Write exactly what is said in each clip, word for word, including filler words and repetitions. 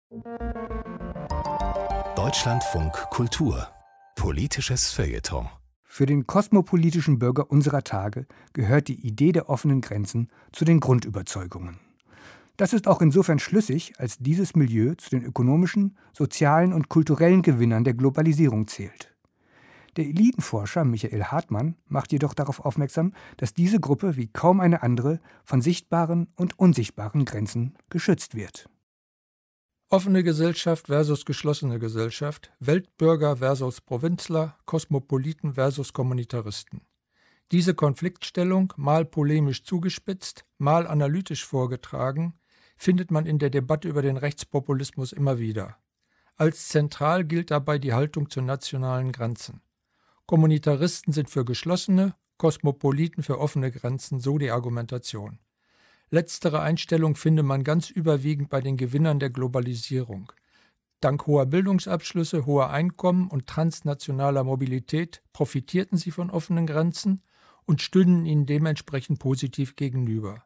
Deutschlandfunk Kultur. Politisches Feuilleton. Für den kosmopolitischen Bürger unserer Tage gehört die Idee der offenen Grenzen zu den Grundüberzeugungen. Das ist auch insofern schlüssig, als dieses Milieu zu den ökonomischen, sozialen und kulturellen Gewinnern der Globalisierung zählt. Der Elitenforscher Michael Hartmann macht jedoch darauf aufmerksam, dass diese Gruppe wie kaum eine andere von sichtbaren und unsichtbaren Grenzen geschützt wird. Offene Gesellschaft versus geschlossene Gesellschaft, Weltbürger versus Provinzler, Kosmopoliten versus Kommunitaristen. Diese Konfliktstellung, mal polemisch zugespitzt, mal analytisch vorgetragen, findet man in der Debatte über den Rechtspopulismus immer wieder. Als zentral gilt dabei die Haltung zu nationalen Grenzen. Kommunitaristen sind für geschlossene, Kosmopoliten für offene Grenzen, so die Argumentation. Letztere Einstellung finde man ganz überwiegend bei den Gewinnern der Globalisierung. Dank hoher Bildungsabschlüsse, hoher Einkommen und transnationaler Mobilität profitierten sie von offenen Grenzen und stünden ihnen dementsprechend positiv gegenüber.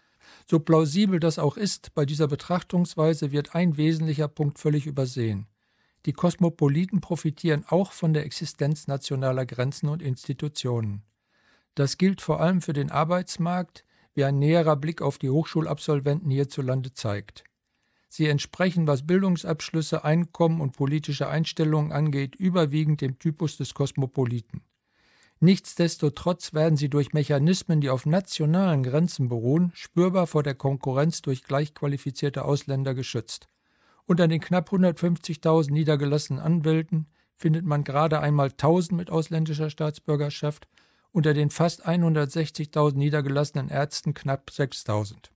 So plausibel das auch ist, bei dieser Betrachtungsweise wird ein wesentlicher Punkt völlig übersehen. Die Kosmopoliten profitieren auch von der Existenz nationaler Grenzen und Institutionen. Das gilt vor allem für den Arbeitsmarkt, wie ein näherer Blick auf die Hochschulabsolventen hierzulande zeigt. Sie entsprechen, was Bildungsabschlüsse, Einkommen und politische Einstellungen angeht, überwiegend dem Typus des Kosmopoliten. Nichtsdestotrotz werden sie durch Mechanismen, die auf nationalen Grenzen beruhen, spürbar vor der Konkurrenz durch gleichqualifizierte Ausländer geschützt. Unter den knapp hundertfünfzigtausend niedergelassenen Anwälten findet man gerade einmal tausend mit ausländischer Staatsbürgerschaft, unter den fast hundertsechzigtausend niedergelassenen Ärzten knapp sechstausend.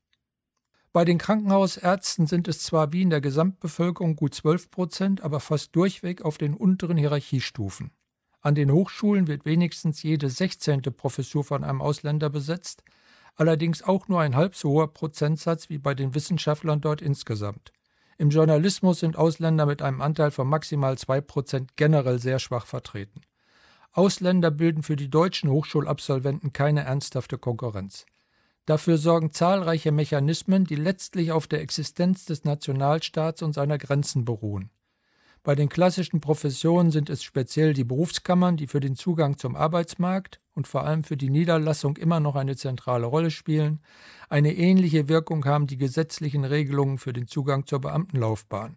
Bei den Krankenhausärzten sind es zwar wie in der Gesamtbevölkerung gut zwölf Prozent, aber fast durchweg auf den unteren Hierarchiestufen. An den Hochschulen wird wenigstens jede sechzehnte Professur von einem Ausländer besetzt, allerdings auch nur ein halb so hoher Prozentsatz wie bei den Wissenschaftlern dort insgesamt. Im Journalismus sind Ausländer mit einem Anteil von maximal zwei Prozent generell sehr schwach vertreten. Ausländer bilden für die deutschen Hochschulabsolventen keine ernsthafte Konkurrenz. Dafür sorgen zahlreiche Mechanismen, die letztlich auf der Existenz des Nationalstaats und seiner Grenzen beruhen. Bei den klassischen Professionen sind es speziell die Berufskammern, die für den Zugang zum Arbeitsmarkt und vor allem für die Niederlassung immer noch eine zentrale Rolle spielen. Eine ähnliche Wirkung haben die gesetzlichen Regelungen für den Zugang zur Beamtenlaufbahn.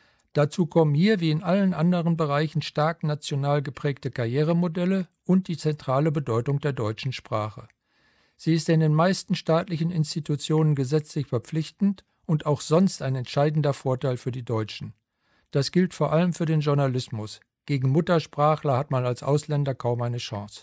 Dazu kommen hier wie in allen anderen Bereichen stark national geprägte Karrieremodelle und die zentrale Bedeutung der deutschen Sprache. Sie ist in den meisten staatlichen Institutionen gesetzlich verpflichtend und auch sonst ein entscheidender Vorteil für die Deutschen. Das gilt vor allem für den Journalismus. Gegen Muttersprachler hat man als Ausländer kaum eine Chance.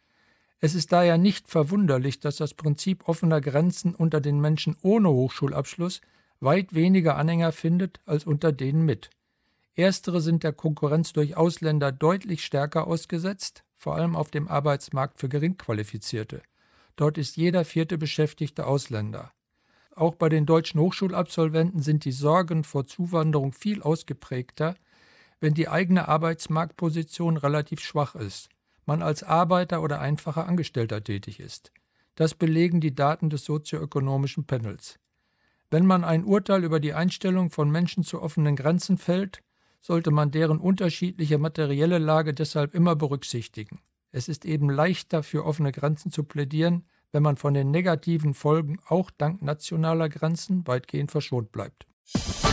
Es ist daher nicht verwunderlich, dass das Prinzip offener Grenzen unter den Menschen ohne Hochschulabschluss weit weniger Anhänger findet als unter denen mit. Erstere sind der Konkurrenz durch Ausländer deutlich stärker ausgesetzt, vor allem auf dem Arbeitsmarkt für Geringqualifizierte. Dort ist jeder vierte Beschäftigte Ausländer. Auch bei den deutschen Hochschulabsolventen sind die Sorgen vor Zuwanderung viel ausgeprägter, wenn die eigene Arbeitsmarktposition relativ schwach ist, man als Arbeiter oder einfacher Angestellter tätig ist. Das belegen die Daten des sozioökonomischen Panels. Wenn man ein Urteil über die Einstellung von Menschen zu offenen Grenzen fällt, sollte man deren unterschiedliche materielle Lage deshalb immer berücksichtigen. Es ist eben leichter, für offene Grenzen zu plädieren, wenn man von den negativen Folgen auch dank nationaler Grenzen weitgehend verschont bleibt.